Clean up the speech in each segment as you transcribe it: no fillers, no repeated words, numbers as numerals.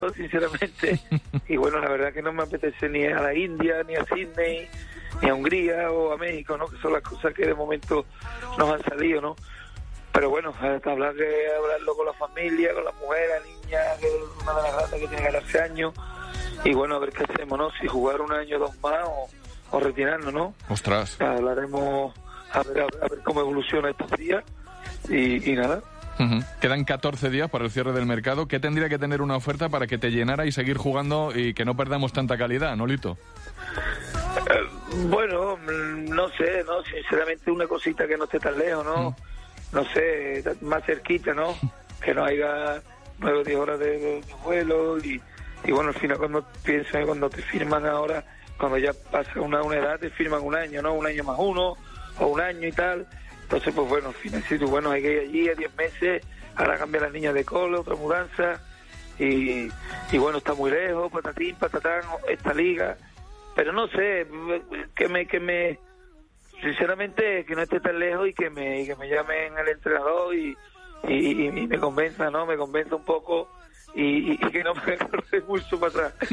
sinceramente. Y bueno, la verdad que no me apetece ni a la India, ni a Sydney, ni a Hungría o a México, ¿no? Que son las cosas que de momento nos han salido, ¿no? Pero bueno, hablarlo con la familia, con la mujer, la niña, que es una de las grandes que tiene 14 años. Y bueno, a ver qué hacemos, ¿no? Si jugar un año o dos más o retirarnos, ¿no? Ostras. Hablaremos a ver cómo evoluciona estos días y nada. Uh-huh. Quedan 14 días para el cierre del mercado. ¿Qué tendría que tener una oferta para que te llenara y seguir jugando y que no perdamos tanta calidad, ¿no, Lito? Bueno, no sé, ¿no? Sinceramente una cosita que no esté tan lejos, ¿no? No sé, más cerquita, ¿no? Que no haya 9 o 10 horas de vuelo y bueno, al final cuando te firman ahora, cuando ya pasa una edad, te firman un año, ¿no? Un año más uno o un año y tal. Entonces, pues bueno, al final, si tú, bueno, hay que ir allí a 10 meses, ahora cambiar las niñas de cole, otra mudanza y bueno, está muy lejos, patatín, patatán, esta liga. Pero no sé, que me sinceramente que no esté tan lejos y que me llamen al entrenador y me convenza, ¿no? Me convenza un poco y que no me haga correr mucho para atrás,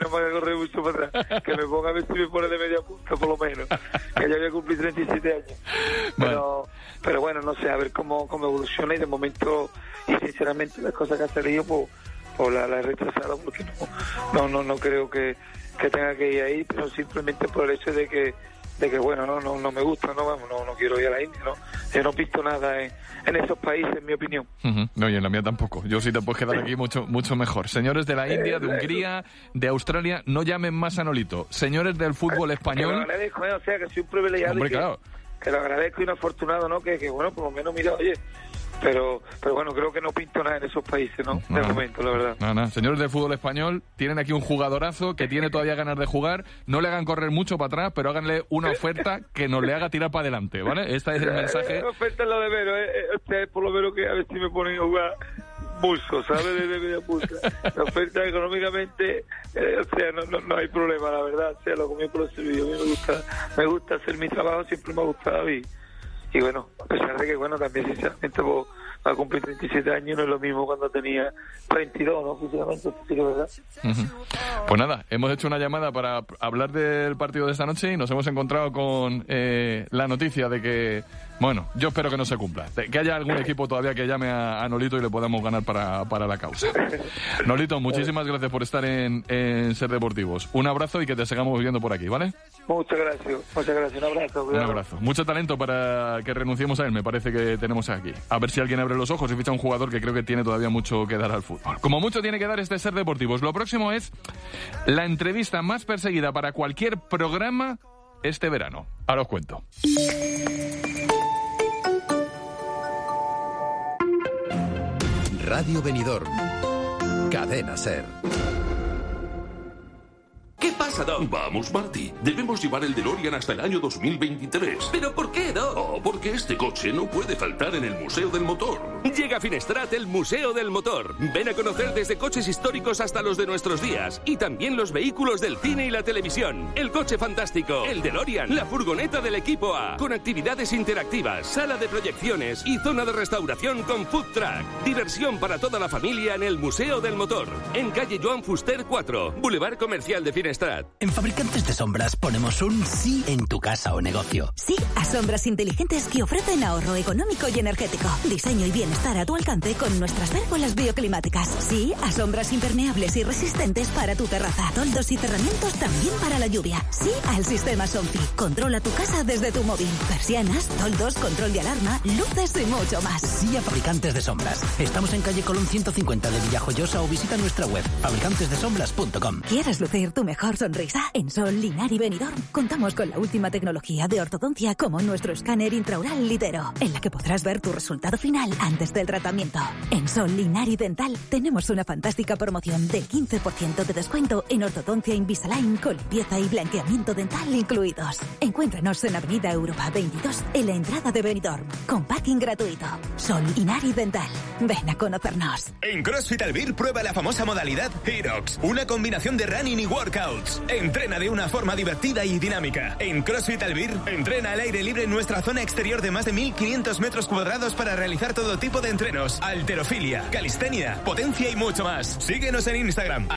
que me ponga a ver si me pone de media punta por lo menos, que ya voy a cumplir 37 años. Pero bueno, no sé, a ver cómo evoluciona y de momento, y sinceramente las cosas que ha salido, pues la he retrasado porque no creo que tenga que ir ahí, pero simplemente por el hecho de que bueno, no me gusta, no quiero ir a la India, ¿no? Yo no he visto nada en esos países, en mi opinión. Uh-huh. No, y en la mía tampoco. Yo sí te puedes quedar aquí mucho mejor. Señores de la India, de Hungría, de Australia, no llamen más a Nolito. Señores del fútbol español... Que lo agradezco, o sea, que soy un privilegiado. Hombre, claro. Que lo agradezco y un afortunado, ¿no? Que bueno, por lo menos, mira, oye... Pero bueno, creo que no pinto nada en esos países, ¿no? De momento, la verdad. No. Señores del fútbol español, tienen aquí un jugadorazo que tiene todavía ganas de jugar. No le hagan correr mucho para atrás, pero háganle una oferta que nos le haga tirar para adelante, ¿vale? Este es el mensaje. La oferta es lo de menos, por lo menos que a ver si me ponen a jugar pulso, ¿sabes? De media punta. La oferta económicamente, o sea, no hay problema, la verdad. O sea, lo comí por el servicio. A mí me gusta hacer mi trabajo, siempre me ha gustado y bueno, a pesar de que, bueno, también sinceramente va a cumplir 37 años, no es lo mismo cuando tenía 32, ¿no? Físicamente, sí que es verdad. Uh-huh. Pues nada, hemos hecho una llamada para hablar del partido de esta noche y nos hemos encontrado con la noticia de que, bueno, yo espero que no se cumpla, que haya algún equipo todavía que llame a Nolito y le podamos ganar para la causa. Nolito, muchísimas gracias por estar en Ser Deportivos. Un abrazo y que te sigamos viendo por aquí, ¿vale? Muchas gracias, un abrazo. Cuidado. Un abrazo. Mucho talento para que renunciemos a él, me parece que tenemos aquí. A ver si alguien abre los ojos y ficha un jugador que creo que tiene todavía mucho que dar al fútbol. Como mucho tiene que dar este Ser Deportivos. Lo próximo es la entrevista más perseguida para cualquier programa este verano. Ahora os cuento. Radio Benidorm. Cadena Ser. ¿Qué pasa, Doc? Vamos, Marty. Debemos llevar el DeLorean hasta el año 2023. ¿Pero por qué, Doc? Porque este coche no puede faltar en el Museo del Motor. Llega a Finestrat el Museo del Motor. Ven a conocer desde coches históricos hasta los de nuestros días. Y también los vehículos del cine y la televisión. El coche fantástico, el DeLorean, la furgoneta del equipo A. Con actividades interactivas, sala de proyecciones y zona de restauración con food truck. Diversión para toda la familia en el Museo del Motor. En calle Joan Fuster 4, Boulevard Comercial de Finestrat. En Fabricantes de Sombras ponemos un sí en tu casa o negocio. Sí a sombras inteligentes que ofrecen ahorro económico y energético. Diseño y bienestar a tu alcance con nuestras pérgolas bioclimáticas. Sí a sombras impermeables y resistentes para tu terraza. Toldos y cerramientos también para la lluvia. Sí al sistema Somfy. Controla tu casa desde tu móvil. Persianas, toldos, control de alarma, luces y mucho más. Sí a Fabricantes de Sombras. Estamos en calle Colón 150 de Villajoyosa o visita nuestra web fabricantesdesombras.com. ¿Quieres lucir tu mejor sonrisa? En Sol, Linar y Benidorm contamos con la última tecnología de ortodoncia como nuestro escáner intraoral Litero, en la que podrás ver tu resultado final antes del tratamiento. En Sol, Linar y Dental tenemos una fantástica promoción del 15% de descuento en ortodoncia Invisalign con limpieza y blanqueamiento dental incluidos. Encuéntranos en Avenida Europa 22 en la entrada de Benidorm, con parking gratuito. Sol, Linar y Dental. Ven a conocernos. En CrossFit Albir prueba la famosa modalidad HEROX, una combinación de running y workout. Sports. Entrena de una forma divertida y dinámica. En CrossFit Albir, entrena al aire libre en nuestra zona exterior de más de 1.500 metros cuadrados para realizar todo tipo de entrenos. Halterofilia, calistenia, potencia y mucho más. Síguenos en Instagram.